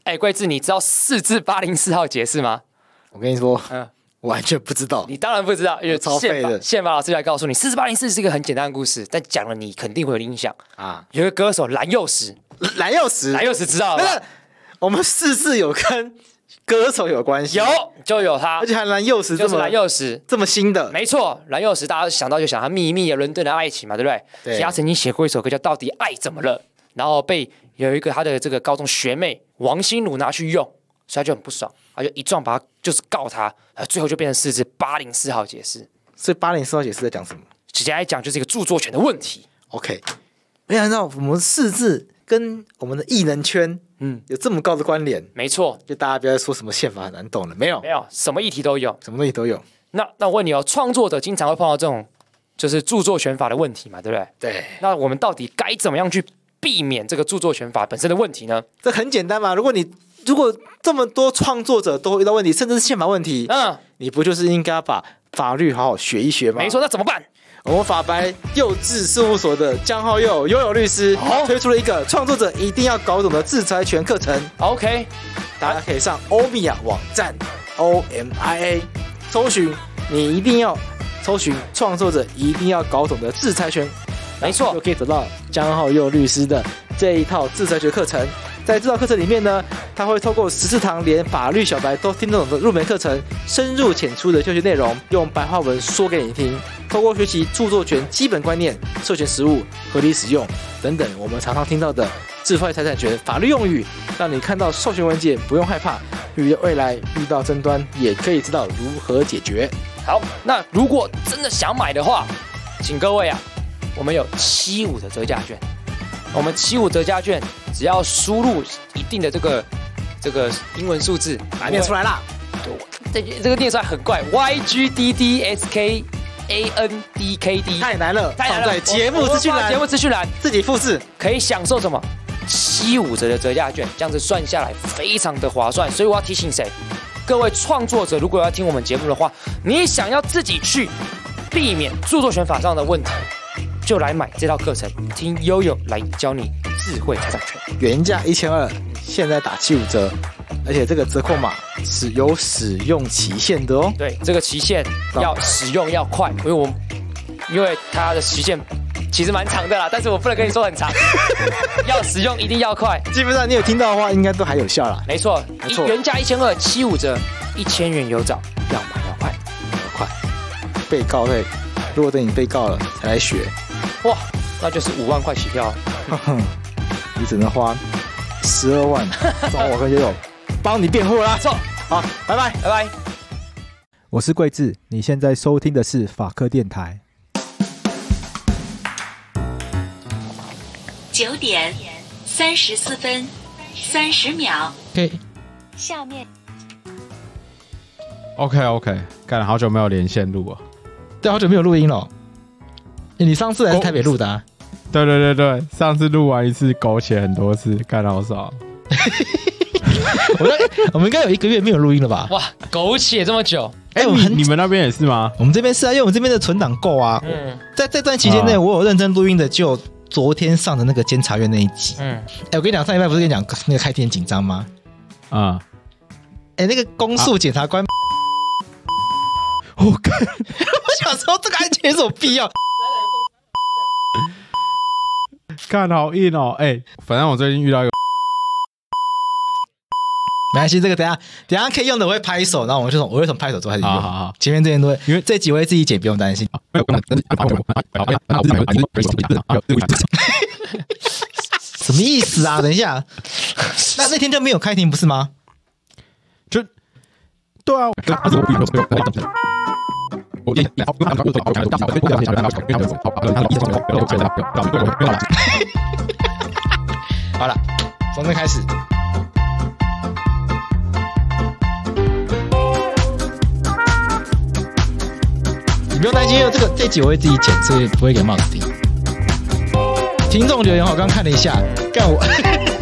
贵志，你知道4至804号解释吗？ 我跟你说，完全不知道。 你当然不知道，因为超废的。 宪法老师来告诉你，4至804是一个很简单的故事，但讲了你肯定会有印象啊。有一个歌手蓝又时知道了吧？ 我们4字有跟歌手有关系， 就有他， 而且还蓝又时， 就是蓝又时这么新的， 没错。蓝又时大家想到就想他秘密伦敦的爱情嘛，对不对？对。他曾经写过一首歌叫《到底爱怎么了》，然后被有一个他的这个高中学妹王心如拿去用，所以他就很不爽，他就一状把他就是告他，最后就变成4至804号解释。 所以804号解释在讲什么？ 直接来讲就是一个著作权的问题。 OK， 没想到我们4字跟我们的艺能圈有这么高的关联。 没错， 就大家不要说什么宪法很难懂了，没有， 什么议题都有， 什么东西都有。 那我问你哦，创作者经常会碰到这种就是著作权法的问题嘛，对不对？ 对。 那我们到底该怎么样去避免这个著作权法本身的问题呢？ 这很简单嘛，如果这么多创作者都遇到问题，甚至是宪法问题，你不就是应该把法律好好学一学吗？ 没错，那怎么办？ 我们法白幼稚事务所的江浩佑悠悠律师推出了一个创作者一定要搞懂的制裁权课程。 OK， 大家可以上欧米亚网站 OMIA 搜寻，你一定要搜寻创作者一定要搞懂的制裁权， 没错， 就可以得到江浩佑律师的这一套制裁权课程。在这套课程里面呢，他会透过14堂连法律小白都听得懂的入门课程，深入浅出的教学内容，用白话文说给你听。透过学习著作权基本观念、授权实务、合理使用等等我们常常听到的智慧财产权法律用语，让你看到授权文件不用害怕，未来遇到争端也可以知道如何解决。 好，那如果真的想买的话，请各位我们有75的折价券。我们75折价券，只要输入一定的这个英文数字， 念出来啦。 这个念出来很怪 ，YGDDSKANDKD， 太难了，放在节目资讯栏，自己复制， 可以享受什么75折的折价券，这样子算下来非常的划算。所以我要提醒谁？各位创作者，如果要听我们节目的话，你想要自己去避免著作权法上的问题，就来买这套课程，听悠悠来教你智慧财产权。 原价1200，现在打75折，而且这个折扣码是有使用期限的哦。 对，这个期限要使用要快，因为它的期限其实蛮长的啦，但是我不能跟你说很长，要使用一定要快。 基本上你有听到的话，应该都还有效啦。 没错，原价1200，75折，1000元有找，要买要快， 要快。被告会，如果等你被告了才来学。 哇，那就是5万块起跳， 你只能花12万，找我跟悠悠帮你辩护啦。 走， 好，拜拜， 拜拜。 我是桂智，你现在收听的是法科电台。 9点34分30秒。 OK， 下面 OK， 干了好久没有连线录了， 对，好久没有录音了。你上次来是台北录的啊？ 对，上次录完一次苟且很多次，干了好少。 我们应该有1个月没有录音了吧？ 哇，苟且这么久！ 你们那边也是吗？ 我们这边是啊，因为我们这边的存档够啊。在这段期间内，我有认真录音的，就昨天上的那个监察院那一集。我跟你讲，上礼拜不是跟你讲那个开庭紧张吗？那个公诉检察官，我想说这个案件有什么必要？ 看好硬哦！反正我最近遇到一个， 没关系，这个等一下可以用的，我会拍手，然后我会从拍手之后开始用。好，前面这些都会，因为这集我会自己剪，不用担心。什么意思啊？等一下，那天就没有开庭不是吗？ 就对啊。 好了，从这开始。你不用担心，因为这集我会自己剪，所以不会给帽子听。听众留言我刚看了一下，干我。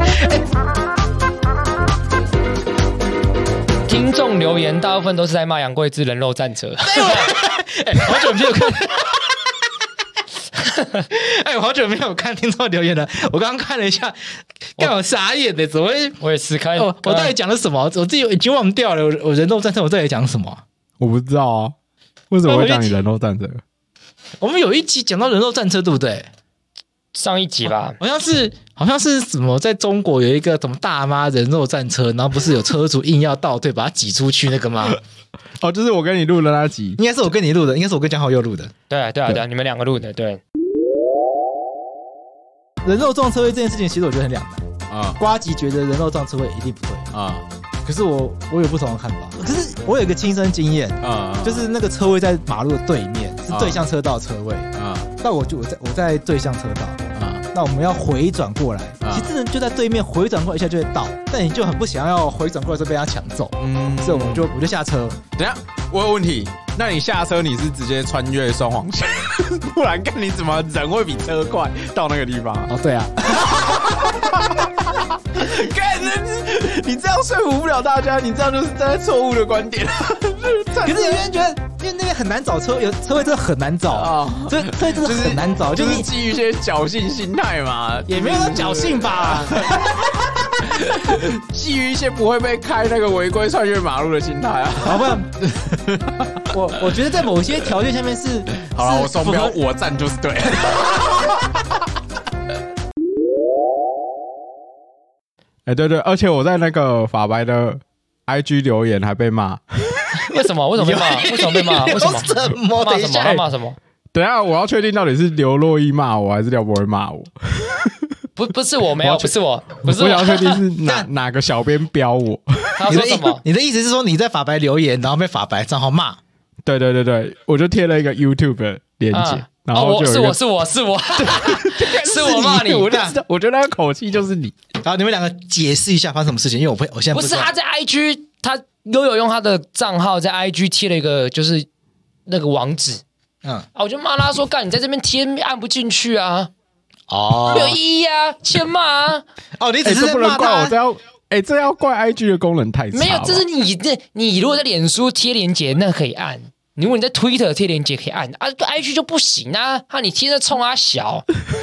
听众留言大部分都是在骂杨贵枝人肉战车。 好久没有看。 哎，我好久没有看听众留言了，我刚刚看了一下，干我傻眼的，怎么会？ 我也是看， 我到底讲了什么？我自己已经忘掉了。我人肉战车我到底讲什么？ 我不知道啊，为什么会讲你人肉战车？ 我们有一集讲到人肉战车，对不对？ 上一集吧， 好像是什么，在中国有一个什么大妈人肉战车，然后不是有车主硬要倒退把它挤出去那个吗？ 哦，就是我跟你录的那集， 应该是我跟你录的，应该是我跟江浩佑录的。 对啊，你们两个录的，对。 人肉撞车位这件事情，其实我觉得很两难啊。 呱吉觉得人肉撞车位一定不对啊， 可是我有不同的看法。可是我有一个亲身经验啊，就是那个车位在马路的对面，是对向车道车位啊。那我在对向车道啊，那我们要回转过来，其实就在对面回转过来一下就会到，但你就很不想要回转过来就被他抢走，所以我就下车。 等一下，我有问题。那你下车你是直接穿越双黄线，不然看你怎么人会比车快到那个地方？ 哦，对啊。 干，你这样说服不了大家，你这样就是站在错误的观点。 可是有人觉得，因为那边很难找车，有车位真的很难找啊，所以真的很难找， 就是基于一些侥幸心态嘛， 也没有说侥幸吧。 基于一些不会被开那个违规穿越马路的心态啊。 好吧，我觉得在某些条件下面是好了，我双标，我站就是对。哎，对对，而且我在那个法白的 IG 留言还被骂。 为什么？为什么被骂？为什么被骂？为什么？ 等一下， 他骂什么？ 等一下，我要确定到底是刘若英骂我，还是廖博文骂我。 不是我，没有，不是我，不是我。 我想确定是哪个小编标我。 他说什么？ 你的意思是说你在法白留言，然后被法白账号骂？ 对对对对，我就贴了一个 YouTube 的链接，然后就是我是我骂你， 我觉得那个口气就是你。 然后你们两个解释一下发生什么事情，因为我现在不是他在 IG， 他悠悠用他的账号在 IG 贴了一个就是那个网址，我就骂他说干你在这边贴按不进去啊，没有意义啊，欠骂啊。 哦，你只是不能怪我，这要怪 IG 的功能太差。 没有，这是你如果在脸书贴连结那可以按，如果你在 Twitter 贴连结可以按啊 ，IG 就不行啊，你贴着冲啊小。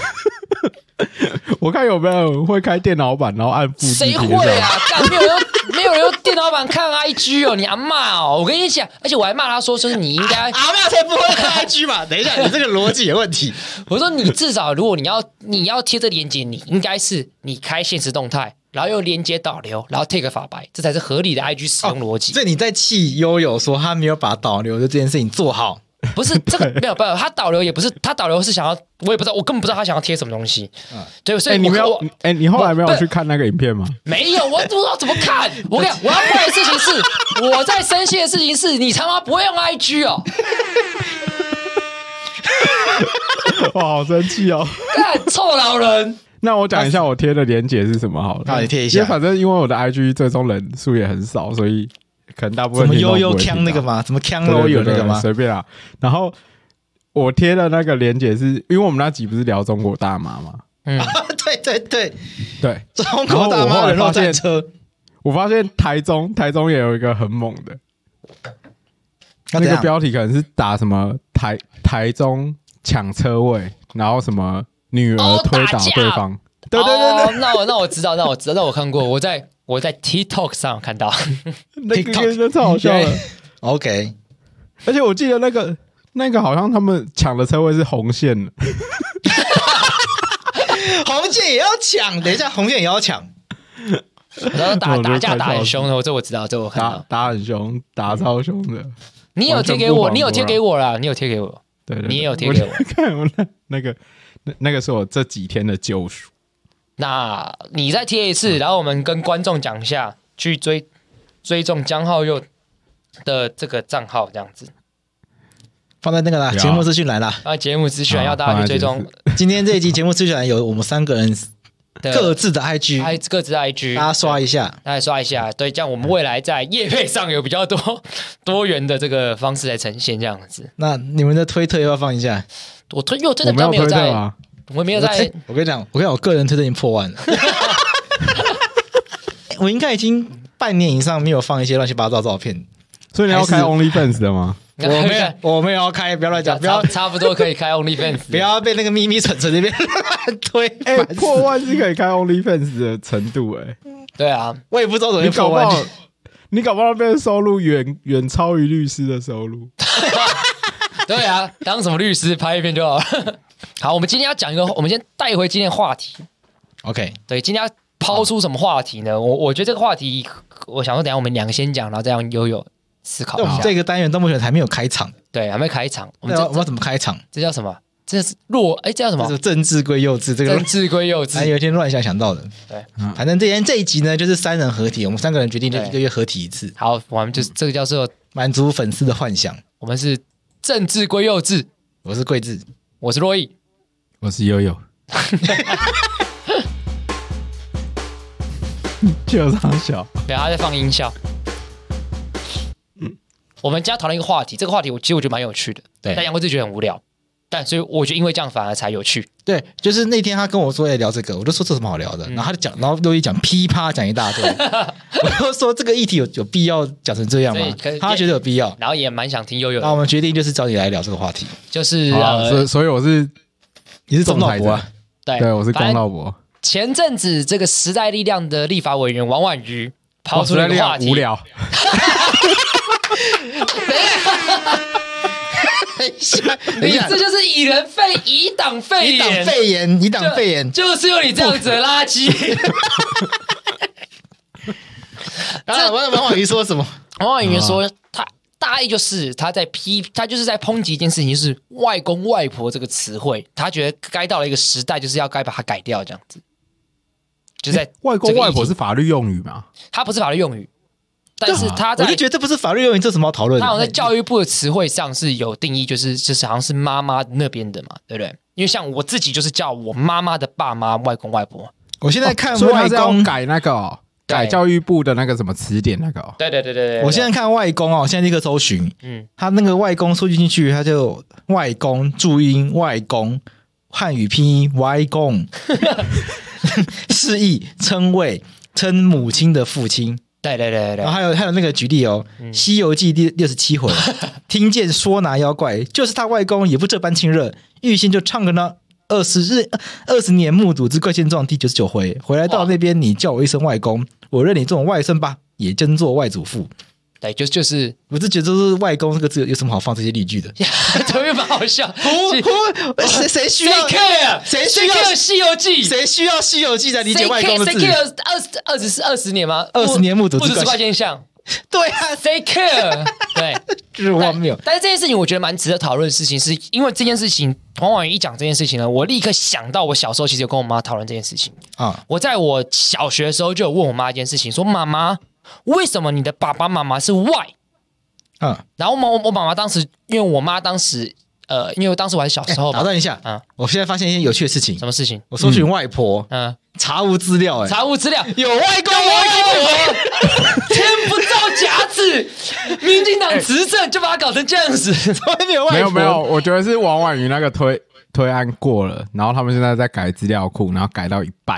我看有没有人会开电脑版，然后按复制。 谁会啊？干没有人用电脑版看 IG 哦，你阿嬷哦！我跟你讲，而且我还骂他说你应该阿嬷才不会看 IG 吧？等一下，你这个逻辑有问题。 我说你至少如果你要贴这连结，你应该是你开限时动态，然后用连结导流，然后 take 法白，这才是合理的 IG 使用逻辑。 所以你在气悠悠说他没有把导流的这件事情做好。 不是这个没有，他导流也不是，他导流是想要，我也不知道，我根本不知道他想要贴什么东西。对，所以你没有，你后来没有去看那个影片吗？ 没有，我不知道怎么看。我跟你讲，我要怪的事情是，我在生气的事情是你他妈不会用 IG 哦。 哇，好生气哦！ 干臭老人。 那我讲一下我贴的连结是什么好了。 好，你贴一下。 因为反正因为我的 IG 追踪人数也很少，所以可能大部分什么悠悠锵那个吗？什么锵都有那个吗？ 随便啦。然后我贴的那个连结是因为我们那集不是聊中国大妈吗？ 对，中国大妈人肉战车。 我发现台中也有一个很猛的，那个标题可能是打什么台中抢车位，然后什么女儿推倒对方。对， 那我知道，那我看过，我在 TikTok 上有看到， 那个真的超好笑的。 OK， 而且我记得那个好像他们抢的车位是红线的， 红线也要抢。等一下，红线也要抢。 然后打架打很凶的，这我知道，这我看到。 打很凶，打超凶的。 你有贴给我，你有贴给我啦，你有贴给我。 对， 你也有贴给我。 看我那个是我这几天的救赎。 那你再贴一次，然后我们跟观众讲一下，去追踪江浩佑的这个账号，这样子放在那个啦，节目资讯栏啦。 节目资讯栏要大家去追踪。 今天这一集节目资讯栏有我们3个人各自的 IG， 各自的 IG， 大家刷一下， 对，这样我们未来在业配上有比较多元的这个方式来呈现，这样子。 那你们的推特要不要放一下？ 我真的比较没有在。我没有在， 我跟你讲，我个人推特已经破万了。我应该已经半年以上没有放一些乱七八糟照片， 所以你要开 OnlyFans 的吗？ 我没有要开，不要乱讲，不要差不多可以开 OnlyFans， 不要被那个咪咪蠢蠢那边乱推。 破万是可以开 OnlyFans 的程度对啊， 我也不知道怎么破万。 你搞不好那边的收入远超于律师的收入。 对啊，当什么律师拍一片就好了。好，我们今天要讲一个，我们先带回今天的话题。 OK， 对，今天要抛出什么话题呢？我觉得这个话题，我想说，等一下我们两个先讲，然后再让悠悠思考一下。 这个单元到目前还没有开场， 对，还没开场。我们要怎么开场？ 这叫什么？这是这叫什么？ 这政治归幼稚，这个政治归幼稚。 有一天乱想到的。 对， 反正这一集呢，就是3人合体，我们3个人决定就1个月合体一次。 好，我们就是这个叫做满足粉丝的幻想。 我们是政治归幼稚， 我是桂智， 我是洛毅， 我是悠悠。就唱小， 对，他在放音效。我们今天讨论一个话题，这个话题其实我觉得蛮有趣的， 对， 但杨贵志觉得很无聊，所以我觉得因为这样反而才有趣。 对，就是那天他跟我说聊这个，我就说这有什么好聊的，然后他就讲，然后洛毅讲噼啪讲一大堆，我就说这个议题有必要讲成这样吗？他觉得有必要， 然后也蛮想听悠悠的。 那我们决定就是找你来聊这个话题， 就是所以你是钟老伯啊？ 对，我是钟老伯。 前阵子这个时代力量的立法委员王婉瑜抛出了一个话题， 无聊。 你这就是以人废以党废言， 以党废言， 就是有你这样子的垃圾。 然后王婉瑜说什么？ 王婉瑜说他大意就是他就是在抨击一件事情，就是外公外婆这个词汇，他觉得该到了一个时代，就是该把它改掉，这样子。就在外公外婆是法律用语吗？ 它不是法律用语，但是他在我就觉得这不是法律用语，这什么好讨论的？ 他好像在教育部的词汇上是有定义，就是好像是妈妈那边的嘛，对不对？因为像我自己就是叫我妈妈的爸妈外公外婆。 我现在看外公改那个改教育部的那个什么词典那个。 对。 我现在看外公现在立刻搜寻，他那个外公输进去，他就外公注音外公汉语拼音外公。示意称谓称母亲的父亲， 对， 然后还有那个举例西游记》第67回，听见说拿妖怪，就是他外公也不这般亲热，玉仙就唱个那20年目睹之怪现状第99回，回来到那边你叫我一声外公，我认你这种外甥吧，也真做外祖父。 对，就是我是觉得就是外公这个字有什么好放这些例句的？ 特别蛮好笑。 谁需要 care？ 谁需要《西游记》？ 谁需要《西游记》来理解外公的字？ 谁 care 20年吗 ？20年目睹之怪现象。 对啊， 谁 care？ 对， 就是荒谬。 但是这件事情我觉得蛮值得讨论的事情，是因为这件事情，王婉瑜一讲这件事情呢，我立刻想到我小时候其实有跟我妈讨论这件事情啊。我在我小学的时候就有问我妈一件事情，说妈妈，为什么你的爸爸妈妈是外？然后我妈妈当时，因为我妈当时因为当时我还是小时候嘛。 打断一下我现在发现一件有趣的事情。 什么事情？ 我搜寻外婆，查无资料， 查无资料， 有外公外婆， 天不造假子，民进党执政就把它搞成这样子， 没有， 我觉得是王婉瑜那个推案过了，然后他们现在在改资料库，然后改到一半。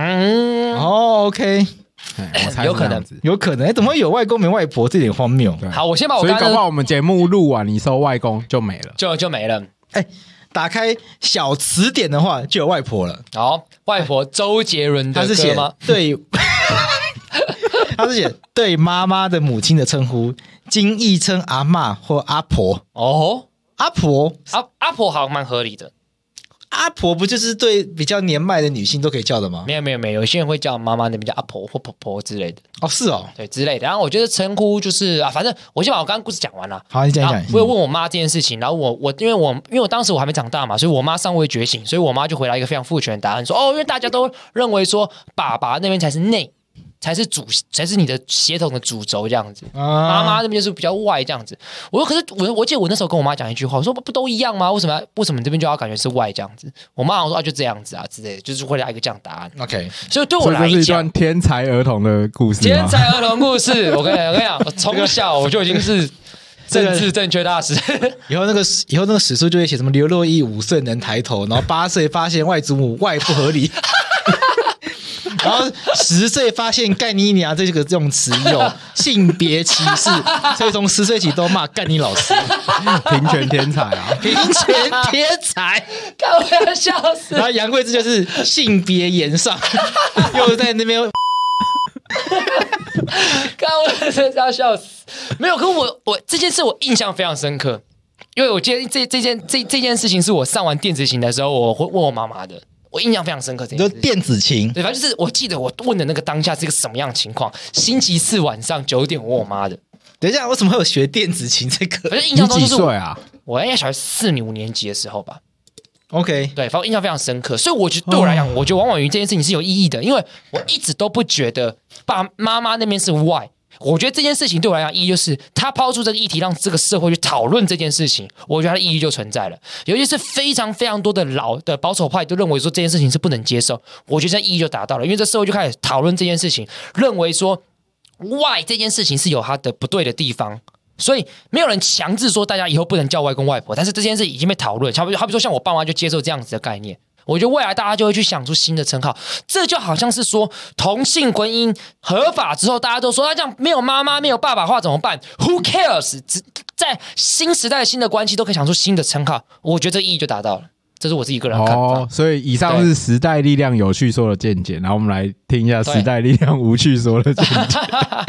OK。有可能，怎么会有外公没外婆？这点荒谬。 好，我先把我所以搞不好我们节目录完，你搜外公就没了， 就没了。 打开小词典的话，就有外婆了。 好，外婆周杰伦的歌吗？ 对，他是写对妈妈的母亲的称呼，经译称阿嬷或阿婆。阿婆好像蛮合理的。 阿婆不就是对比较年迈的女性都可以叫的吗？ 没有，有些人会叫妈妈那边叫阿婆或婆婆之类的。 是哦， 对之类的。然后我觉得称呼就是反正我先把我刚刚故事讲完了。 好，你讲。 我有问我妈这件事情，然后因为我当时我还没长大嘛，所以我妈尚未觉醒，所以我妈就回答一个非常父权的答案，说因为大家都认为说爸爸那边才是内。才是你的血统的主轴这样子，妈妈那边就是比较外这样子。我记得我那时候跟我妈讲一句话，我说不都一样吗？为什么你这边就要感觉是外这样子？我妈好像说就这样子啊之类的，就是会来一个这样答案。 OK， 所以对我来讲， 这是一段天才儿童的故事。 天才儿童故事，我跟你讲，我从小我就已经是政治正确大师。 以后那个史书就会写什么刘若英5岁能抬头，然后8岁发现外祖母外不合理。 然后10岁发现干你娘这个用词有性别歧视，所以从10岁起都骂干你老师， 平权天才啊， 平权天才， 看我要笑死。 然后杨贵枝就是性别言上，又在那边。 看我真的要笑死。没有，可我这件事我印象非常深刻，因为我记得这件事情是我上完电子琴的时候，我会问我妈妈的，我印象非常深刻。 你说电子琴， 对，反正就是我记得我问的那个当下是一个什么样的情况。星期四晚上9点，我问我妈的。 等一下，为什么会有学电子琴这个？ 反正印象中就是你几岁啊？ 我应该小学4、5年级的时候吧。 OK， 对，反正印象非常深刻，所以我觉得对我来讲，我觉得王婉瑜这件事情是有意义的，因为我一直都不觉得妈妈那边是 why。我觉得这件事情对我来讲意义就是他抛出这个议题，让这个社会去讨论这件事情，我觉得它的意义就存在了。尤其是非常非常多的老的保守派都认为说这件事情是不能接受，我觉得这意义就达到了，因为这社会就开始讨论这件事情，认为说 why 这件事情是有它的不对的地方。所以没有人强制说大家以后不能叫外公外婆，但是这件事已经被讨论。好比说像我爸妈就接受这样子的概念，我觉得未来大家就会去想出新的称号。这就好像是说同性婚姻合法之后，大家都说这样没有妈妈没有爸爸的话怎么办 ？Who cares？ 在新时代新的关系都可以想出新的称号，我觉得这意义就达到了。这是我自己个人的看法。 哦，所以以上是时代力量有趣说的见解，然后我们来听一下时代力量无趣说的见解。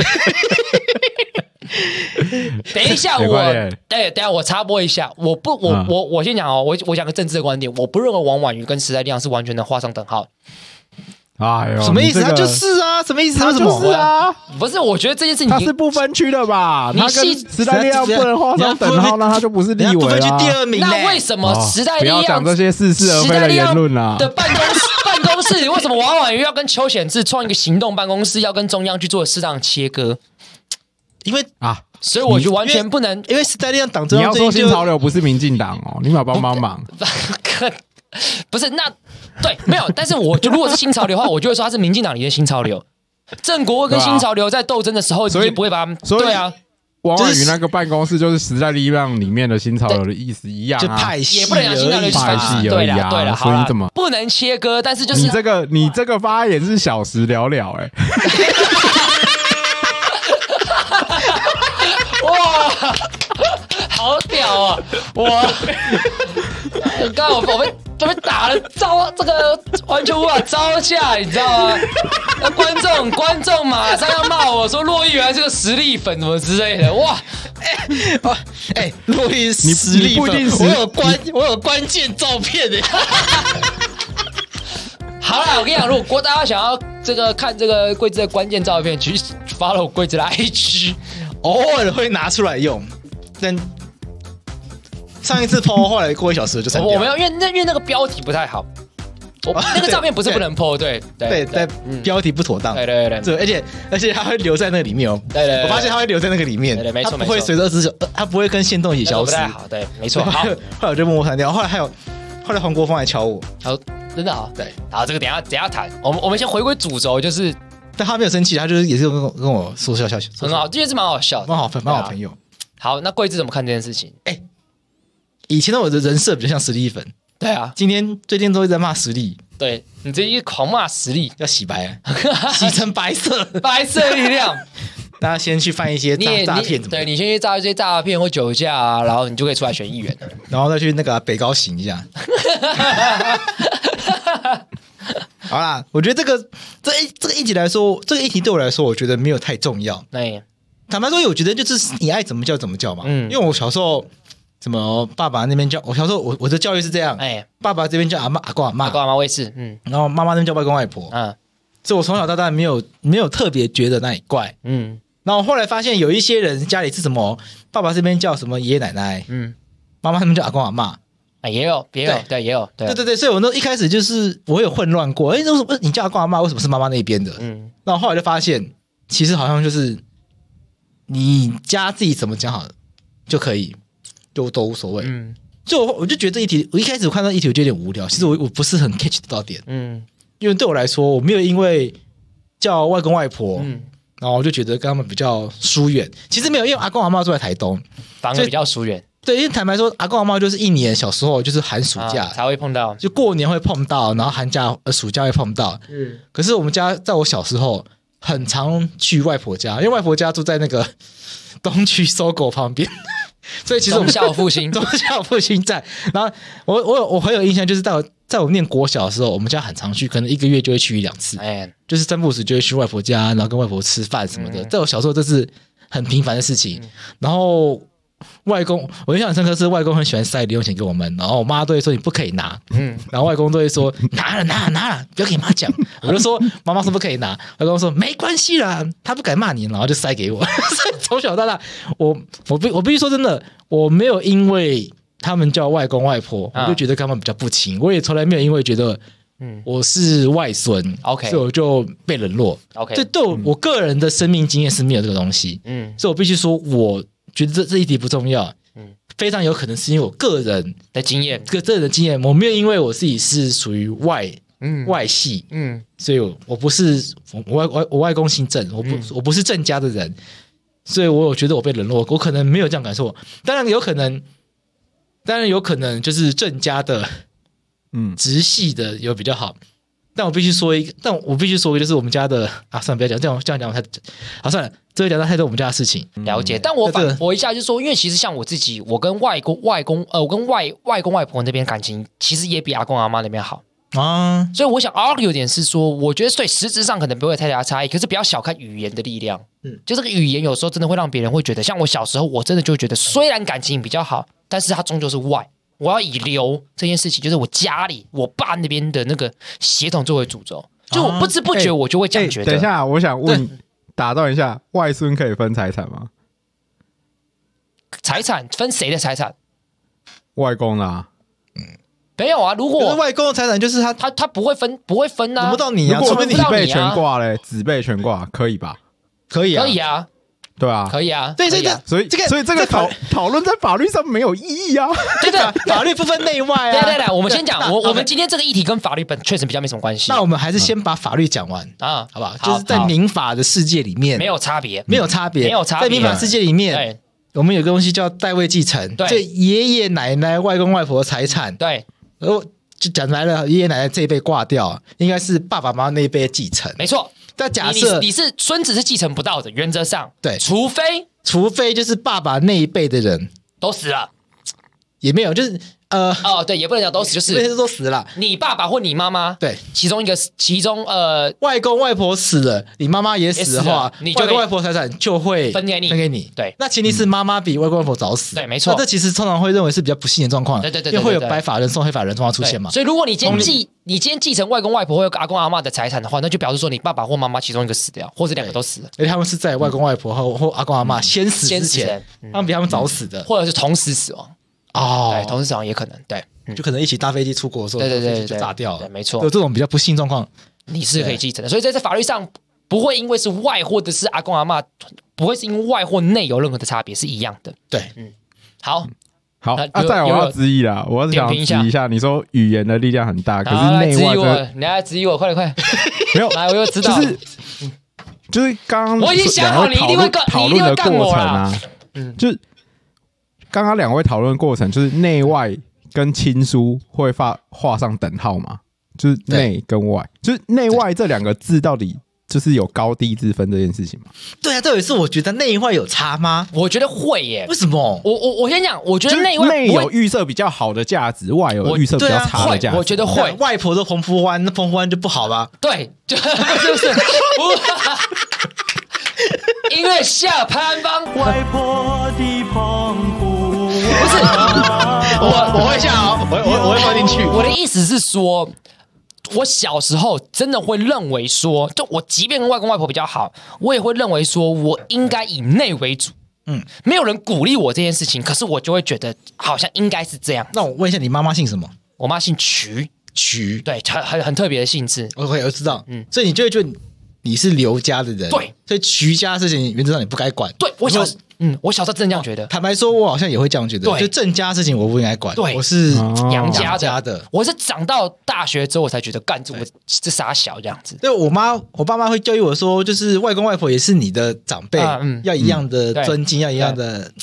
等一下，等一下我插播一下，我先讲哦，我讲个政治的观点，我不认为王婉瑜跟时代力量是完全能画上等号。 哎呦， 什么意思？他就是啊，什么意思？ 他就是啊， 不是，我觉得这件事情他是不分区的吧？他跟时代力量不能画上等号，那他就不是立委啊。 不分区第2名， 那为什么时代力量不要讲这些似是而非的言论啊？ 的办公室为什么王婉瑜要跟邱显智创一个行动办公室，要跟中央去做适当的切割？ 因为啊。 所以我就完全不能， 因为时代力量党中央你要说新潮流不是民进党哦，你要帮忙。 不是那对没有，但是我就如果是新潮流的话，我就会说他是民进党里的新潮流。郑国跟新潮流在斗争的时候，也不会把他们对啊。 王婉瑜那个办公室就是时代力量里面的新潮流的意思一样啊， 就派系也不能讲新潮流派系而已啊。 对了， 所以你怎么不能切割？但是就是你这个发言是小时了了哎。 哇，好屌啊！刚我被打了这个完全无法招架，你知道吗？那观众马上要骂我说洛毅原来是个实力粉什么之类的，哇！ 洛毅实力粉，我有关键照片的。 好啦，我跟你讲，如果大家想要看这个桂枝的关键照片，去 follow 桂枝的 IG。 偶尔会拿出来用，但上一次 po 后来过1小时就删掉。 我没有，因为那个标题不太好，那个照片不是不能 po， 对， 标题不妥当， 对， 而且它会留在那个里面哦。 对， 我发现它会留在那个里面， 对，没错， 它不会随着它不会跟限动一起消失。 不太好，对，没错。好， 后来我就默默删掉。后来黄国峰来敲我， 好，真的好， 对， 好，这个等一下谈。我们先回归主轴，就是。 但他没有生气，他就是也是跟我说笑， 很好，这件事蛮好笑的， 蛮好朋友。 好，那桂枝怎么看这件事情？ 以前的我的人设比较像实力粉， 对啊， 最近都会在骂实力， 对你这一狂骂实力， 要洗白，洗成白色力量。 大家先去翻一些诈骗， 对你先去诈一些诈骗或酒驾啊，然后你就可以出来选议员了， 然后再去那个北高行一下。好啦，我觉得这个议题来说，这个议题对我来说，我觉得没有太重要。坦白说，我觉得就是你爱怎么叫怎么叫嘛。因为我小时候，什么爸爸那边叫我小时候，我的教育是这样，爸爸这边叫阿公阿嬷我也是，然后妈妈那边叫外公外婆，所以我从小到大没有特别觉得那里怪，然后后来发现有一些人家里是什么，爸爸这边叫什么爷爷奶奶，妈妈他们叫阿公阿嬷。也有，对，所以我那一开始就是我有混乱过，为什么你叫阿公阿嬷，为什么是妈妈那边的？然后后来就发现，其实好像就是你家自己怎么讲好就可以，就都无所谓。所以我就觉得这一题，我一开始我看到议题我就有点无聊，其实我不是很 catch 到点，因为对我来说，我没有因为叫外公外婆，然后我就觉得跟他们比较疏远。其实没有，因为阿公阿嬷住在台东， 反而比较疏远。 对，因为坦白说，阿公阿嬷就是一年小时候就是寒暑假、 才会碰到， 就过年会碰到，然后暑假会碰到。可是我们家在我小时候很常去外婆家，因为外婆家住在那个东区搜狗旁边。所以其实我们忠孝复兴站，然后我很有印象，就是在我念国小的时候，我们家很常去，可能1个月就会去1-2次，就是3不5时就会去外婆家，然后跟外婆吃饭什么的。在我小时候这是很平凡的事情。然后外公，我印象很深刻是外公很喜欢塞零用钱给我们，然后我妈都会说你不可以拿，然后外公都会说拿了，不要给妈讲。我就说妈妈说不可以拿，外公说没关系啦，他不敢骂你，然后就塞给我。从小到大，我必须说真的，我没有因为他们叫外公外婆，我就觉得跟他们比较不亲，我也从来没有因为觉得我是外孙，OK， 所以我就被冷落。OK， 对我个人的生命经验是没有这个东西，所以我必须说，我觉得这一题不重要，非常有可能是因为我个人的经验， 我没有因为我自己是属于外系，所以我不是我外公姓郑，我不是郑家的人，所以我有觉得我被冷落，我可能没有这样感受，当然有可能就是郑家的直系的有比较好。但我必须说一个，就是我们家的算了，不要讲，这样讲太算了，这会讲到太多我们家的事情。 了解，但我反驳一下，就是说，因为其实像我自己，我跟外公外婆那边感情其实也比阿公阿妈那边好啊，所以我想 argue 点是说，我觉得对实质上可能不会有太大差异，可是不要小看语言的力量，就这个语言有时候真的会让别人会觉得，像我小时候，我真的就会觉得，虽然感情比较好，但是它终究是外。我要以留这件事情，就是我家里我爸那边的那个血统作为主轴，就我不知不觉我就会这样觉得。 等一下，我想问，打断一下，外孙可以分财产吗？ 财产分谁的财产？ 外公啦。 没有啊，如果外公的财产就是他不会分啊， 轮不到你啊， 如果子辈全挂嘞，子辈全挂可以吧？ 可以啊， 可以啊。 对啊， 可以啊， 对， 所以这个讨论在法律上没有意义啊。 对对， 法律不分内外啊。 对，我们先讲，我们今天这个议题跟法律确实比较没什么关系。 那我们还是先把法律讲完啊，好不好？就是在民法的世界里面没有差别， 在民法世界里面，我们有个东西叫代位继承，对爷爷奶奶、外公外婆的财产， 对， 然后就讲来了，爷爷奶奶这一辈挂掉，应该是爸爸妈妈那一辈继承， 没错。 但假设你是孙子是继承不到的，原则上对， 除非就是爸爸那一辈的人都死了， 也没有，就是对，也不能讲都死，就是都死了。 你爸爸或你妈妈， 对， 其中外公外婆死了，你妈妈也死的话，外公外婆财产就会分给你。对， 那前提是妈妈比外公外婆早死。 对，没错。 这其实通常会认为是比较不幸的状况， 对， 因为会有白发人送黑发人状况出现嘛。 所以如果你今天继承外公外婆或阿公阿嬷的财产的话，那就表示说你爸爸或妈妈其中一个死掉，或者2个都死了。 而他们是在外公外婆或阿公阿嬷先死之前，他们比他们早死的， 或者是同时死亡。对，同时死亡也可能，对， 就可能一起搭飞机出国的时候， 对， 就炸掉了。 对，没错， 有这种比较不幸状况， 你是可以继承的。所以在法律上不会因为是外或者是阿公阿嬷，不会是因为外或内有任何的差别，是一样的。 对， 好， 再我要质疑啦，我是想质疑一下，你说语言的力量很大，可是内外你来质疑我，快点， 没有， 来，我又知道， 就是刚刚我已经想好，你一定会讨论的过程啊， 就是刚刚2位讨论过程，就是内外跟亲疏会画上等号嘛？就是内跟外，就是内外这2个字到底就是有高低之分这件事情吗？ 对啊，这也是我觉得内外有差吗？ 我觉得会耶。 为什么？ 我先讲，我觉得内有预设比较好的价值，外有预设比较差的价值。 我觉得会。 外婆的澎湖湾，那澎湖湾就不好吧？ 对，就是因为下潘邦外婆的澎湖， 不是我会下哦，我会放进去。 我的意思是说，我小时候真的会认为说，就我即便跟外公外婆比较好，我也会认为说我应该以内为主。没有人鼓励我这件事情，可是我就会觉得好像应该是这样。 那我问一下，你妈妈姓什么？ 我妈姓瞿，对，很特别的姓氏。 OK， 我知道。所以你就会觉得你是刘家的人， 对， 所以瞿家的事情原则上你不该管。 对，我小时候真的这样觉得。 坦白说，我好像也会这样觉得。就郑家的事情我不应该管。对，我是杨家的。 我是长到大学之后我才觉得，干这傻小这样子。 对，我爸妈会教育我说，就是外公外婆也是你的长辈，要一样的尊敬，要一样的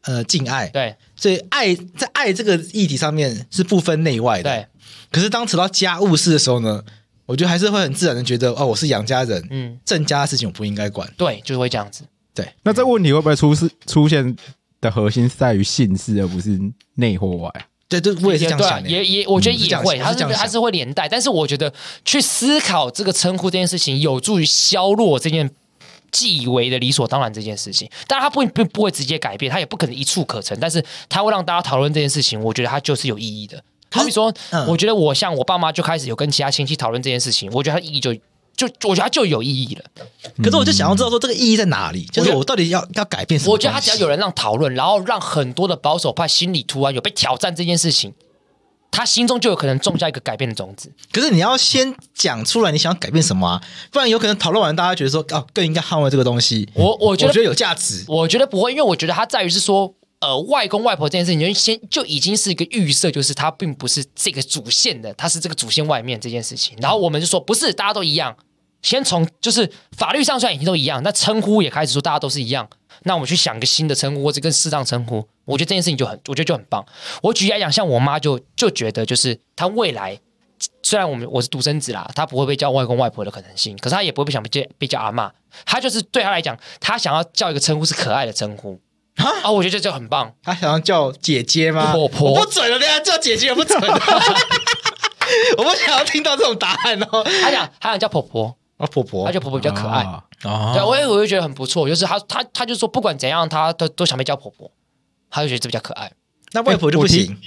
敬爱， 对， 所以在爱这个议题上面是不分内外的。 对， 可是当扯到家务事的时候呢，我觉得还是会很自然的觉得，哦，我是养家人，郑家的事情我不应该管。 对，就是会这样子。 对， 那这个问题会不会出现的核心是在于姓氏，而不是内或外？ 对，我也是这样想的。 也，我觉得也会，它是会连带，但是我觉得去思考这个称呼这件事情，有助于削弱这件既以为的理所当然这件事情。当然，它不会直接改变，它也不可能一触可成，但是它会让大家讨论这件事情。我觉得它就是有意义的。好比说，我觉得我像我爸妈就开始有跟其他亲戚讨论这件事情，我觉得它意义我觉得它就有意义了。 可是我就想要知道说这个意义在哪里，就是我到底要改变什么？ 我觉得他只要有人让讨论，然后让很多的保守派心里突然有被挑战这件事情，他心中就有可能种下一个改变的种子。 可是你要先讲出来你想要改变什么啊，不然有可能讨论完大家觉得说更应该捍卫这个东西。我觉得有价值， 我觉得不会，因为我觉得它在于是说。外公外婆这件事情就已经是一个预设，就是它并不是这个主线的，它是这个主线外面这件事情。然后我们就说不是，大家都一样。先从就是法律上虽然已经都一样，那称呼也开始说大家都是一样。那我们去想个新的称呼或者更适当称呼，我觉得这件事情我觉得就很棒。我举例来讲，像我妈就觉得就是她未来虽然我是独生子啦，她不会被叫外公外婆的可能性，可是她也不会想被叫阿嬷。她就是对她来讲，她想要叫一个称呼是可爱的称呼。我觉得这就很棒。 他想要叫姐姐吗？ 婆婆， 我不准了，等下叫姐姐也不准了。我不想要听到这种答案哦。 他想叫婆婆， 婆婆， 他觉得婆婆比较可爱。对，我就觉得很不错，就是他就说不管怎样，他都想被叫婆婆，他就觉得这比较可爱。 那外婆就不行。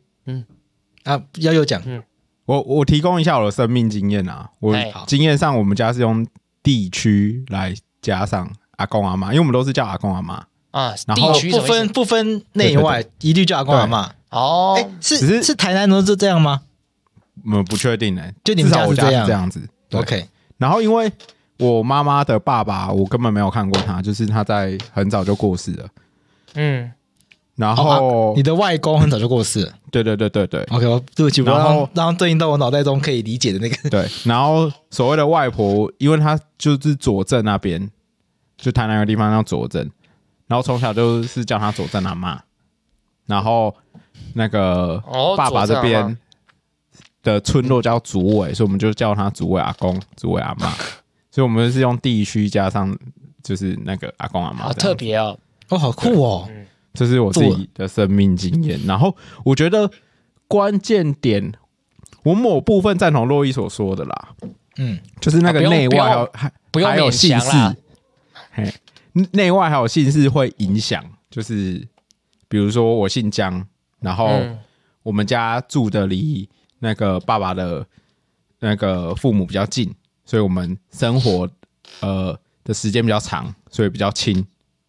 要讲。 我提供一下我的生命经验啊。我经验上，我们家是用地区来加上阿公阿嬷，因为我们都是叫阿公阿嬷。 然后不分内外，一律叫阿公阿嬷。是台南都是这样吗？ 不确定就你们家是这样子。 OK。 然后因为我妈妈的爸爸，我根本没有看过他，就是他在很早就过世了。然后你的外公很早就过世了。 对。 OK， 对不起，我让对应到我脑袋中可以理解的那个。 对，然后所谓的外婆，因为她就是左镇那边，就台南的地方叫左镇。然后从小就是叫他左镇阿嬷，然后那个爸爸这边的村落叫竹尾，所以我们就叫他竹尾阿公、竹尾阿嬷，所以我们是用地区加上就是那个阿公阿嬷。好特别哦， 好酷哦！ 这是我自己的生命经验。然后我觉得关键点，我某部分赞同洛伊所说的啦，就是那个内外还有姓氏，内外还有姓氏会影响，就是比如说我姓江，然后我们家住的离那个爸爸的那个父母比较近，所以我们生活的时间比较长，所以比较亲。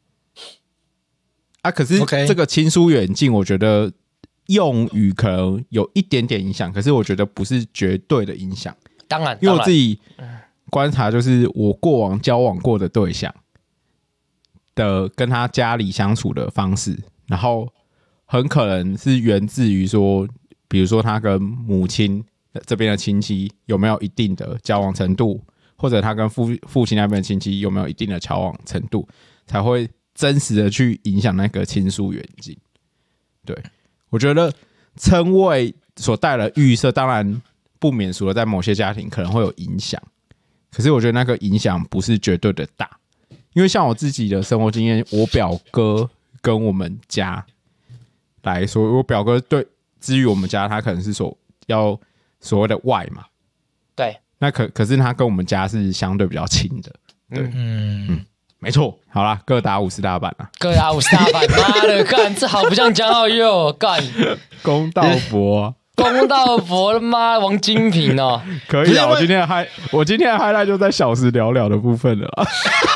可是这个亲疏远近，我觉得用语可能有一点点影响，可是我觉得不是绝对的影响。 当然， 因为我自己观察，就是我过往交往过的对象的跟他家里相处的方式，然后很可能是源自于说，比如说他跟母亲这边的亲戚有没有一定的交往程度，或者他跟父亲那边的亲戚有没有一定的交往程度，才会真实的去影响那个亲疏远近。对，我觉得称谓所带来的预设，当然不免俗的在某些家庭可能会有影响，可是我觉得那个影响不是绝对的大。因为像我自己的生活经验，我表哥跟我们家来说，我表哥对至于我们家，他可能是所谓的外嘛， 对， 那可是他跟我们家是相对比较亲的，对，没错。好啦，各打50大板啦， 各打50大板，妈的，干这好不像江浩佑，干公道伯。 公道伯的妈王金平哦， 可以啊！我今天的 highlight 就在小时聊聊的部分了啦。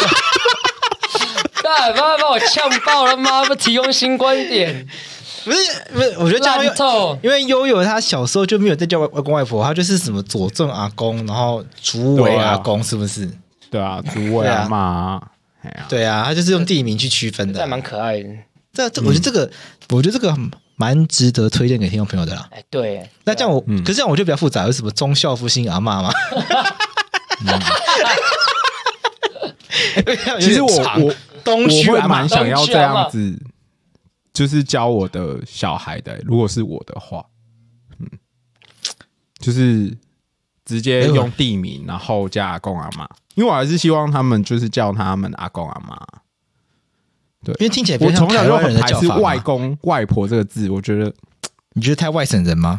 干妈把我呛爆了，妈不提供新观点。 不是，我觉得江浩，因为悠悠他小时候就没有在叫外公外婆，他就是什么左正阿公，然后竹尾阿公，是不是？ 对啊，竹尾阿嬷。 对啊，他就是用地名去区分的， 还蛮可爱的。 我觉得这个蛮值得推荐给听众朋友的啦。 对。 那这样可是这样我就比较复杂，有什么忠孝复兴阿嬷吗？ 其实我会蛮想要这样子， 就是教我的小孩的，如果是我的话，就是直接用地名，然后加阿公阿嬷，因为我还是希望他们就是叫他们阿公阿嬷。对， 因为听起来我从小就台湾人很排斥的叫法外公外婆这个字，我觉得你觉得太外省人吗？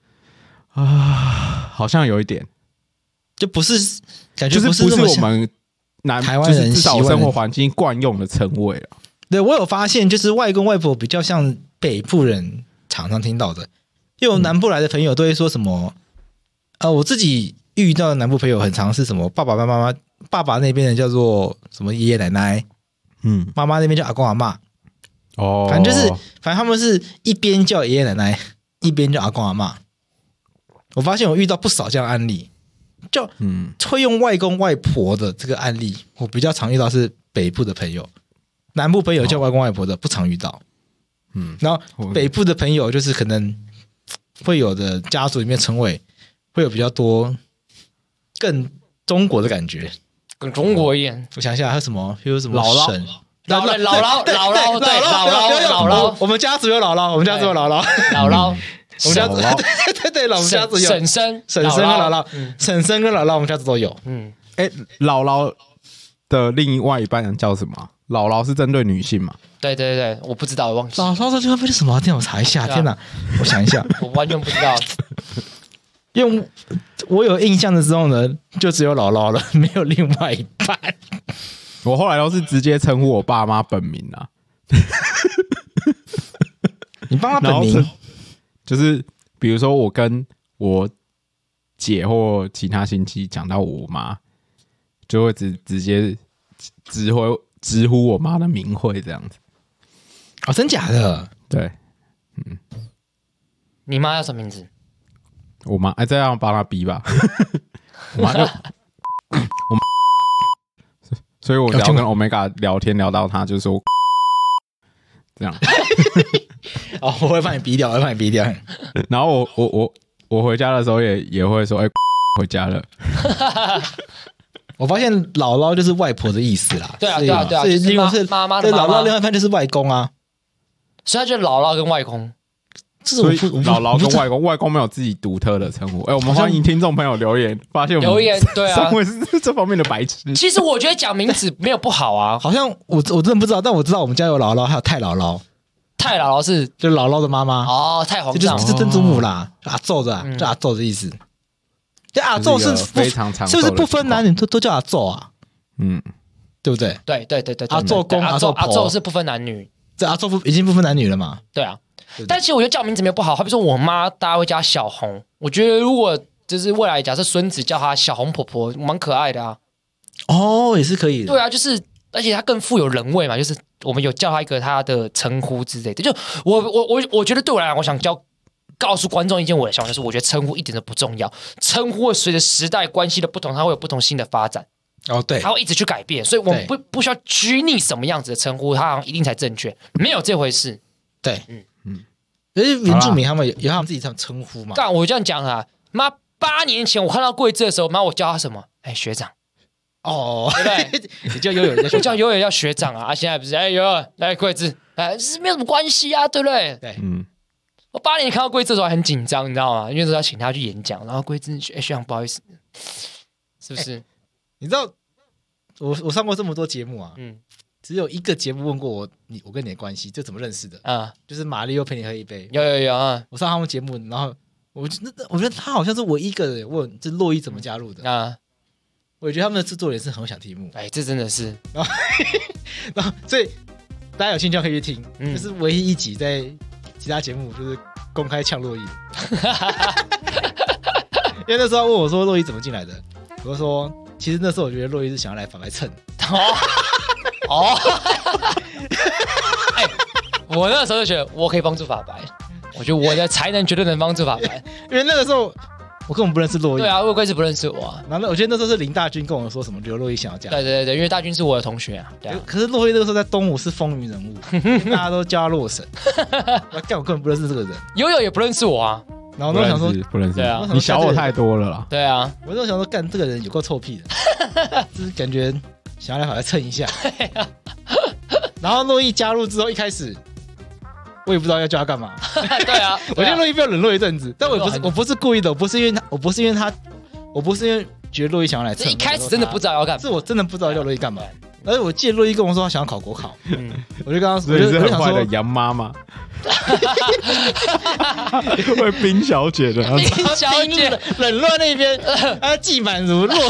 好像有一点， 就不是感觉就是不是我们台湾人就是至少习惯的生活环境惯用的称谓了。 对，我有发现，就是外公外婆比较像北部人常常听到的，因为我南部来的朋友都会说什么，我自己遇到的南部朋友很常是什么爸爸妈妈，爸爸那边的叫做什么爷爷奶奶，妈妈那边叫阿公阿嬷，反正他们是一边叫爷爷奶奶，一边叫阿公阿嬷。我发现我遇到不少这样的案例，就会用外公外婆的这个案例，我比较常遇到是北部的朋友。南部朋友叫外公外婆的不常遇到，然后北部的朋友就是可能会有的家族里面称谓会有比较多更中国的感觉， 跟中国一样。 我想一下还有什么，有什么省姥姥， 我们家族有姥姥，我们家族有姥姥， 姥姥， 我们家族对，我们家族有婶婶跟姥姥，婶婶跟姥姥我们家族都有。 姥姥的另外一半人叫什么？姥姥是针对女性嘛？ 对对对，我不知道，我忘记。 姥姥这个是什么？天，我查一下。天哪，我想一下， 我完全不知道。 因为我有印象的时候呢，就只有姥姥了，没有另外一半。 我后来都是直接称呼我爸妈本名啊。 你爸妈本名就是比如说我跟我姐或其他亲戚讲到我妈，就会直接直呼我妈的名讳这样子。 哦，真假的？ 对， 你妈叫什么名字？ 我妈这样帮她逼吧。我妈就我妈，所以我只要跟 Omega 聊天聊到她就说这样。 哦，我会帮你逼掉，我会帮你逼掉。 然后我回家的时候也会说，回家了。 我发现姥姥就是外婆的意思啦。 对啊，对啊，对啊， 所以另外是妈妈的妈妈， 姥姥另外一半就是外公啊。 所以他就是姥姥跟外公。 所以姥姥跟外公没有自己独特的称呼。我们欢迎听众朋友留言，发现我们留言对啊， 三位是这方面的白痴。 其实我觉得讲名字没有不好啊。 好像我真的不知道，但我知道我们家有姥姥，还有太姥姥。 太姥姥是就姥姥的妈妈哦，太皇上就是曾祖母啦，阿宙的，就阿宙的意思。就阿宙是非常长， 是不是不分男女都叫阿宙啊？对不对？ 对， 阿宙公、阿宙婆， 阿宙是不分男女。 这阿宙已经不分男女了嘛？ 对啊，但其实我觉得叫名字没有不好。好比说我妈，大家会叫她小红，我觉得如果就是未来假设孙子叫她小红婆婆，蛮可爱的啊。 哦，也是可以的。 对啊，就是而且她更富有人味嘛，就是我们有叫她一个她的称呼之类的。就我觉得对我来讲，我想告诉观众一件我的想法，就是我觉得称呼一点都不重要，称呼会随着时代关系的不同，它会有不同新的发展。 哦，对， 它会一直去改变，所以我们不需要拘泥什么样子的称呼，它好像一定才正确，没有这回事。 对，而且原住民他们有他们自己这样称呼嘛？ 但我这样讲啊，妈，8年前我看到桂枝的时候，妈，我叫他什么？学长。 哦， 对不对？ 你叫悠悠， 我叫悠悠叫学长啊，现在不是悠悠来桂枝，是没有什么关系啊，对不对？ 对， 我8年前看到桂枝的时候还很紧张，你知道吗？因为要请他去演讲，然后桂枝学长不好意思，是不是？ 你知道我上过这么多节目啊，只有一个节目问过我跟你的关系，就怎么认识的啊？就是玛丽又陪你喝一杯， 有啊！ 我上他们节目，然后我觉得他好像是唯一一个人问，这洛伊怎么加入的啊？我觉得他们的制作人是很会想题目， 这真的是， 然后所以大家有兴趣可以去听，就是唯一一集在其他节目就是公开呛洛伊的，因为那时候问我说洛伊怎么进来的，我就说。其实那时候我觉得洛伊是想要来法白蹭我那时候就觉得我可以帮助法白，我觉得我的才能绝对能帮助法白， 因为那个时候我根本不认识洛伊。 对啊，桂枝不认识我啊。 然后我觉得那时候是林大军跟我说什么刘洛伊想要加入。 对，因为大军是我的同学啊。对啊。 可是洛伊那个时候在东吴是风云人物，大家都叫他洛神。我根本不认识这个人。 悠悠也不认识我啊。 然后我想说不认识， 对啊， 你小我太多了啦。 对啊， 我就想说干这个人有够臭屁的，就是感觉想要来好来蹭一下。然后洛伊加入之后，一开始我也不知道要叫他干嘛。 对啊， 我觉得洛伊被我冷落一阵子，但我不是故意的，我不是因为觉得洛伊想要来蹭， 一开始真的不知道要干嘛， 是我真的不知道叫洛伊干嘛。而且我记得洛伊跟我说他想要考国考，我就跟他说， 所以是很坏的杨妈妈，会冰小姐的， 冰小姐冷落那边，他季满如落。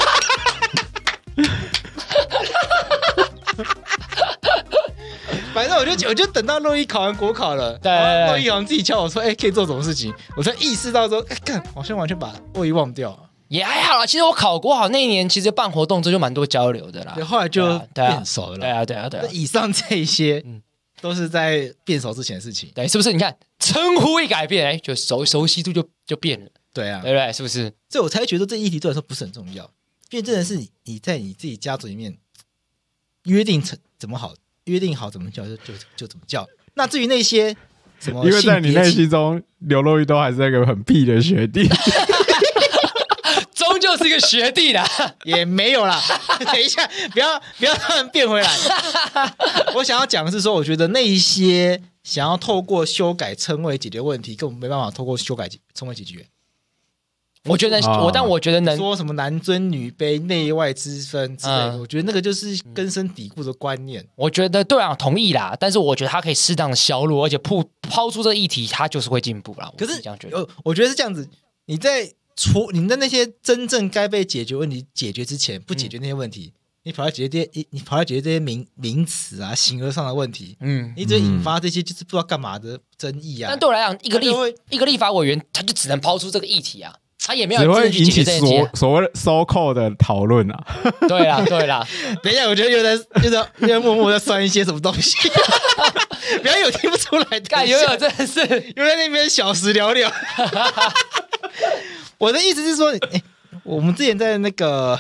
反正我就等到洛伊考完国考了， 对， 洛伊好像自己敲我说，可以做什么事情，我才意识到说，干，好像完全把洛伊忘掉了。 也还好啦，其实我考国考那一年，其实办活动这就蛮多交流的啦。 后来就变熟了。 对啊。 以上这一些，都是在变熟之前的事情。 对，是不是？你看称呼一改变，就熟悉度就变了。 对啊， 对不对？是不是？ 所以我才觉得这议题对我来说不是很重要，因为真的是你在你自己家族里面约定怎么好，约定好怎么叫就怎么叫。那至于那些什么， 因为在你内心中，刘若英都还是那个很屁的学弟。 终究是一个学弟啦， 也没有啦。等一下，不要让他们变回来。我想要讲的是说，我觉得那一些想要透过修改称谓解决问题，根本没办法透过修改称谓解决。 我觉得但我觉得能说什么男尊女卑、内外之分之类的，我觉得那个就是根深蒂固的观念。 我觉得对啊，同意啦。但是我觉得他可以适当的削弱，而且抛出这个议题，他就是会进步啦。 可是这样觉得， 我觉得是这样子，你在那些真正该被解决问题解决之前，不解决那些问题，你跑来解决这些名词啊、形而上的问题，你只引发这些就是不知道干嘛的争议啊。 但对我来讲，一个立法委员，他就只能抛出这个议题啊，他也没有只会引起解决这些所谓的收扣的讨论啊。 对啦， 等一下，我觉得又在默默在算一些什么东西。不要有听不出来， 干有真的是又在那边小时聊聊。我的意思是说，我们之前在那个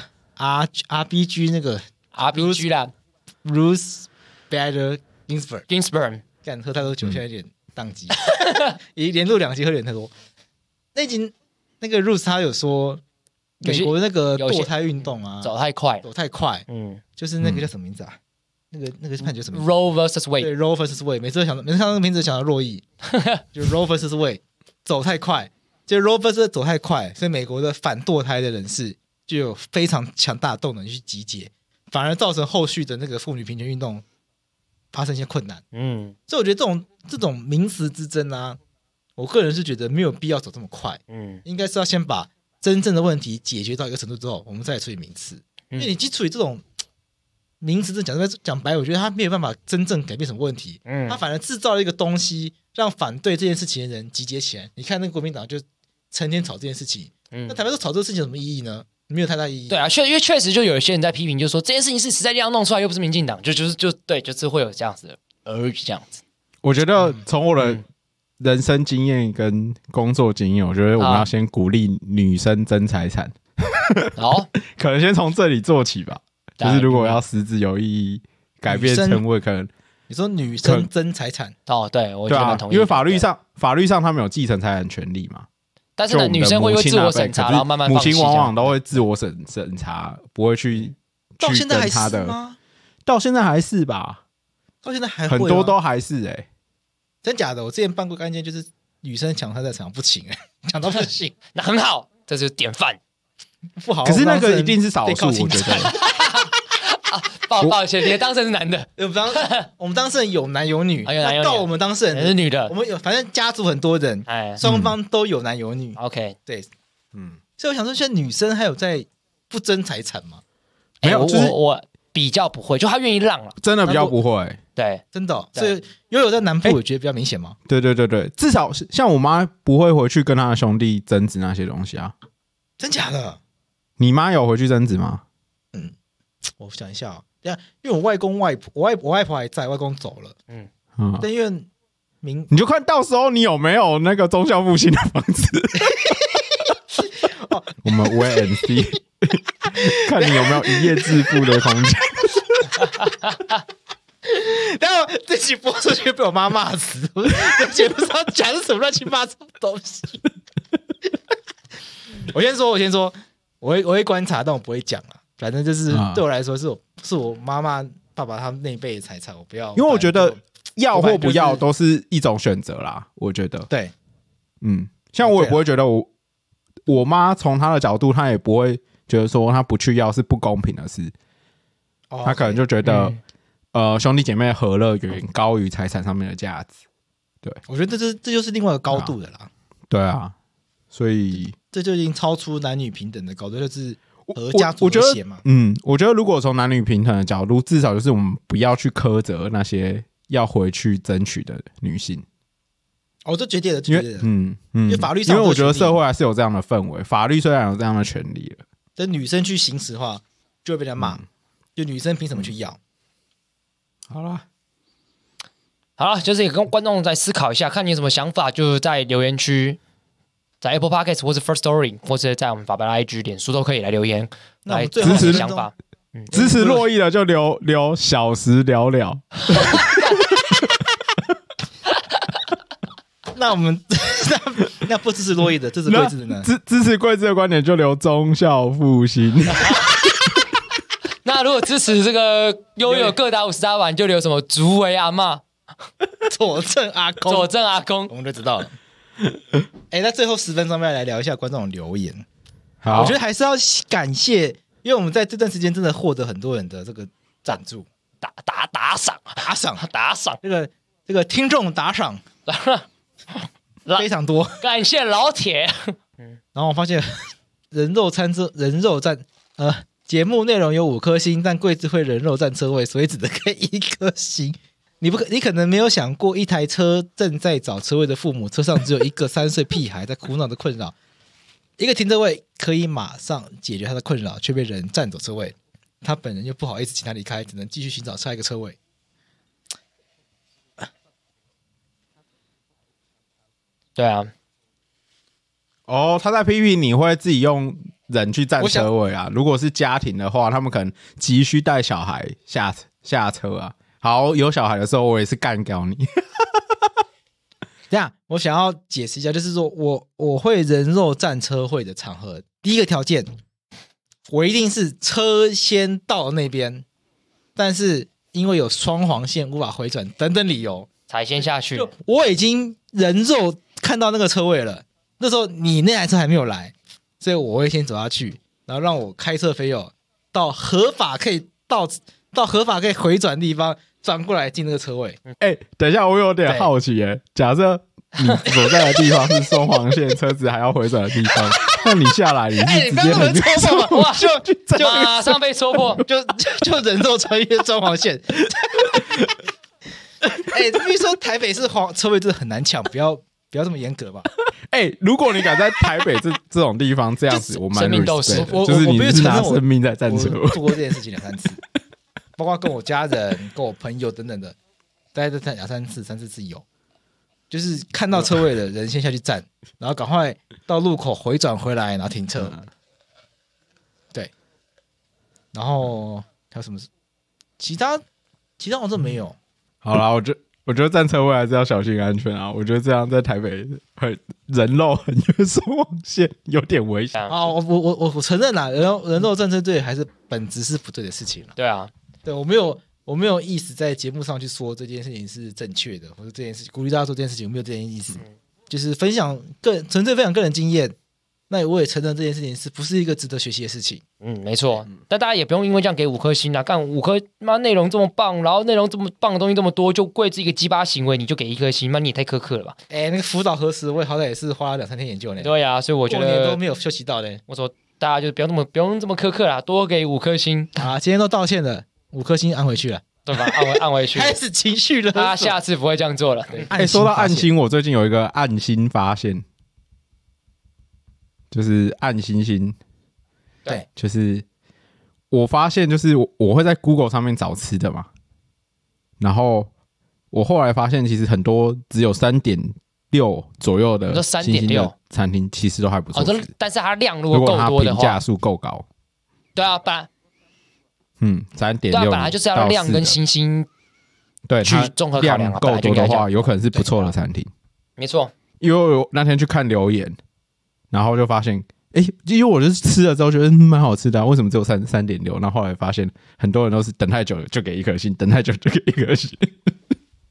RBG 那个 RPG 啦 ，Ruth Bader Ginsburg， 干喝太多酒，现在有点宕机，连录2集喝点太多。那集那个 Ruth 他有说，美国那个堕胎运动啊， 走太快， 就是那个叫什么名字啊？那个判决什么 ？Roe vs Wade， 对 ，Roe vs Wade，每次看到那个名字想到洛伊，就 Roe vs Wade 走太快。就 Roe vs 走太快，所以美国的反堕胎的人士就有非常强大的动能去集结，反而造成后续的那个妇女平权运动发生一些困难。所以我觉得这种名词之争啊，我个人是觉得没有必要走这么快。应该是要先把真正的问题解决到一个程度之后，我们再来处理名词。因为你基础于这种名词，讲白，我觉得他没有办法真正改变什么问题。他反而制造了一个东西，让反对这件事情的人集结起来。你看那个国民党就成天吵这件事情，那坦白说吵这个事情有什么意义呢？没有太大意义。 对啊，因为确实就有一些人在批评，就说这件事情是时代力量弄出来，又不是民进党，就是会有这样子的这样子。 我觉得从我的人生经验跟工作经验，我觉得我们要先鼓励女生争财产。 好， 可能先从这里做起吧。就是如果要实质有意义改变称谓，可能你说女生争财产对，我觉得蛮同意。 因为法律上他们有继承财产权利嘛。 但是呢，女生会自我审查，然后慢慢母亲往往都会自我审查，不会去到现在还他的是吗？ 到现在还是吧？ 到现在还会很多都还是真假的？我之前办过案件，就是女生抢她的财产不行抢到不行， 那很好，这就是典范。 不好， 可是那个一定是少数，我觉得。 抱歉，你的当事人是男的， 我们当事人有男有女，告我们当事人是女的， 我们有，反正家族很多人，双方都有男有女。 OK， 对，所以我想说，现在女生还有在不争财产吗？ 没有， 我比较不会，就她愿意让了， 真的比较不会， 对， 真的。所以有在南部，我觉得比较明显吗？ 对，至少像我妈不会回去跟她的兄弟争执那些东西啊。 真假的？ 你妈有回去争执吗？ 我想一下因为我外公外婆，我外婆还在，外公走了。但因为你就看到时候你有没有那个忠孝复兴的房子。我们 WNC 看你有没有一夜致富的空间。 然后这期播出去被我妈骂死，我节目上讲什么乱七八糟的东西。我先说，我会观察，但我不会讲啊。反正就是对我来说是我妈妈爸爸他们那一辈的财产，我不要。 因为我觉得要或不要都是一种选择啦，我觉得。 对， 像我也不会觉得我妈从她的角度，她也不会觉得说她不去要是不公平的事，她可能就觉得兄弟姐妹和乐远高于财产上面的价值。对， 我觉得这就是另外一个高度的啦。 对啊，所以这就已经超出男女平等的高度，就是和家族和谐嘛。 我觉得如果从男女平等的角度，至少就是我们不要去苛责那些要回去争取的女性。 这绝对的，绝对的。因为法律上， 因为我觉得社会还是有这样的氛围，法律虽然有这样的权利了， 但女生去行使的话，就会被人骂。就女生凭什么去要？ 好了， 就是也跟观众再思考一下，看你有什么想法，就在留言区，在 Apple Podcast 或是 First Story， 或者在我们法白的 IG、脸书都可以来留言，来支持想法。 支持洛毅的就留小时聊聊。 那我们那不支持洛毅的，支持桂枝的呢？ 支持桂枝的观点就留忠孝复兴。 那如果支持这个悠悠各打58碗，就留什么竹围阿嬷、 佐证阿公、 佐证阿公， 我们就知道了。那最后10分钟要来聊一下观众的留言。 好， 我觉得还是要感谢，因为我们在这段时间真的获得很多人的这个赞助、 打赏， 这个听众打赏非常多， 感谢老铁。 然后我发现人肉赞节目内容有5颗星，但桂枝会人肉占车位，所以只能给1颗星。你可能没有想过，一台车正在找车位的父母，车上只有一个3岁屁孩在苦恼的困扰。一个停车位可以马上解决他的困扰，却被人占走车位，他本人又不好意思请他离开，只能继续寻找下一个车位。 对啊， 他在批评你会自己用人去占车位啊。如果是家庭的话，他们可能急需带小孩下车啊。好，有小孩的时候，我也是干掉你。 这样，我想要解释一下，就是说我会人肉占车位的场合，第一个条件，我一定是车先到那边，但是因为有双黄线无法回转等等理由， 才先下去。 我已经人肉看到那个车位了，那时候你那台车还没有来，所以我会先走下去，然后让我开车朋友到合法可以回转的地方转过来进那个车位。 等一下，我有点好奇耶。假设你所在的地方是双黄线，车子还要回转的地方，那你下来你是直接很戳破，哇，就马上被戳破， 就人肉穿越双黄线。据说台北市车位真的很难抢，不要这么严格吧。 如果你敢在台北这种地方这样子，我蛮生命斗士， 就是你是拿生命在战车。 我做过这件事情2-3次，包括跟我家人、跟我朋友等等的，大概这3-4次有，就是看到车位的人先下去站，然后赶快到路口回转回来，然后停车。对，然后还有什么事？其他好像没有。 好啦，我觉得站车位还是要小心安全啊！我觉得这样在台北人肉横越双黄线有点危险啊！我承认啦，人肉站车队还是本质是不对的事情啦。 对啊， 对我没有意思在节目上去说这件事情是正确的，或者这件事情鼓励大家做这件事情，我没有这件意思，就是纯粹分享个人经验。那我也承认这件事情是不是一个值得学习的事情。 没错。但大家也不用因为这样给5颗星啊，干5颗，妈内容这么棒，然后内容这么棒的东西这么多，就贵这一个鸡巴行为你就给1颗星，那你也太苛刻了吧？ 那个辅导核实，我好歹也是花了2-3天研究呢。 对啊，所以我觉得过年都没有休息到呢。 我说大家就不用这么苛刻啦，多给5颗星啊！今天都道歉了，5颗星按回去了。 对吧？按回去， 开始情绪了。 他下次不会这样做了。 说到暗星，我最近有一个暗星发现，就是暗星星。 对， 就是我发现，就是我会在 Google 上面找吃的嘛，然后我后来发现，其实很多只有3.6左右的星星的餐厅，其实都还不错吃。 但是它量如果够多的话， 评价数够高。 对啊，本来 3.6， 对啊，本来就是要量跟星星， 对， 去综合考量啊。 够多的话，有可能是不错的餐厅。 没错， 因为我那天去看留言，然后就发现，因为我就是吃了之后觉得蛮好吃的，为什么只有3.6？然后后来发现很多人都是等太久就给1颗星，等太久就给1颗星。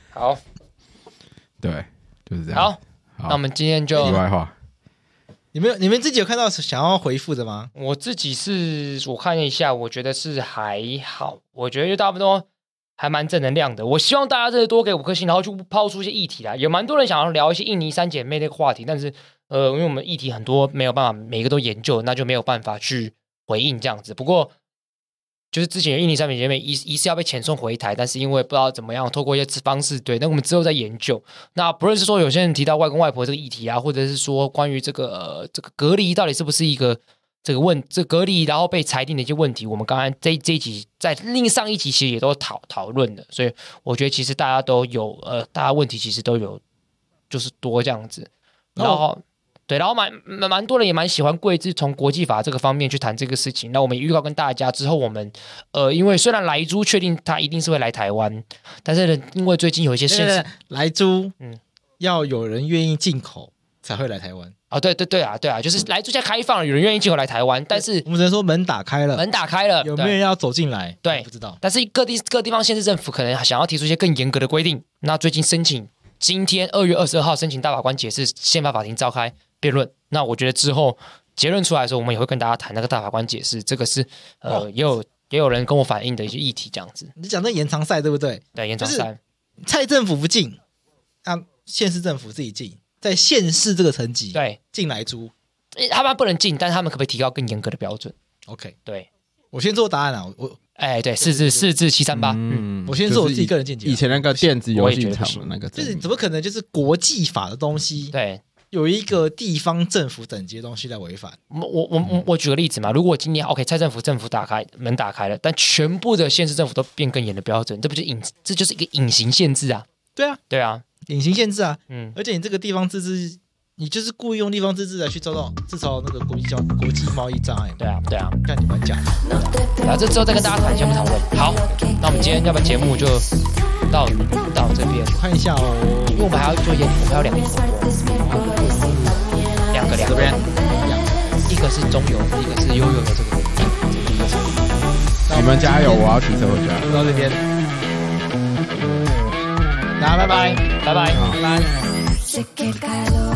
好， 对，就是这样。 好，那我们今天就题外话， 你们自己有看到想要回复的吗？ 我自己我看了一下，我觉得是还好，我觉得大部分都还蛮正能量的。我希望大家真的多给5颗星，然后去抛出一些议题啦。有蛮多人想要聊一些印尼3姐妹那个话题，但是因为我们议题很多没有办法每个都研究，那就没有办法去回应这样子。不过就是之前印尼3姐妹疑似要被遣送回台，但是因为不知道怎么样，透过一些方式，对，那我们之后再研究。那不论是说有些人提到外公外婆这个议题啊，或者是说关于这个隔离到底是不是一个这隔离然后被裁定的一些问题，我们刚才这一集在上一集其实也都讨论的，所以我觉得其实大家都有大家问题其实都有就是多这样子，然后。对，然后蛮多人也蛮喜欢贵志从国际法这个方面去谈这个事情。那我们也预告跟大家之后，我们因为虽然莱猪确定他一定是会来台湾，但是因为最近有一些现实， 莱猪要有人愿意进口才会来台湾。 哦，对啊，就是莱猪现在开放了，有人愿意进口来台湾，但是我们只能说门打开了，有没有人要走进来？ 对， 不知道。 但是各地方县市政府可能想要提出一些更严格的规定。那最近今天2月22号申请大法官解释，宪法法庭召开辩论。那我觉得之后结论出来的时候，我们也会跟大家谈那个大法官解释，这个是也有人跟我反映的一些议题，这样子。 你讲那延长赛对不对？ 对，延长赛， 蔡政府不进，让县市政府自己进，在县市这个层级对进来猪， 他们不能进，但是他们可不可以提高更严格的标准 ？OK， 对， 我先做答案啊， 对，4至738， 我先说我自己个人见解。 以前那个电子游戏场的那个， 就是怎么可能就是国际法的东西， 对， 有一个地方政府等级的东西在违反。 我举个例子嘛，如果今年 OK 蔡政府门打开了，但全部的县市政府都变更严的标准，这就是一个隐形限制啊。 对啊，隐形限制啊。而且你这个地方自治，你就是故意用地方自治来去制造那个国际贸易障碍。 对啊， 看你们讲。 然后这之后再跟大家谈节目讨论。好，那我们今天要不节目就到这边。 我看一下哦， 因为我们还要做我们还有2个这边，一个是中油，一个是悠悠的这个。 你们加油，我要骑车回家。 到这边，那拜拜。 拜拜。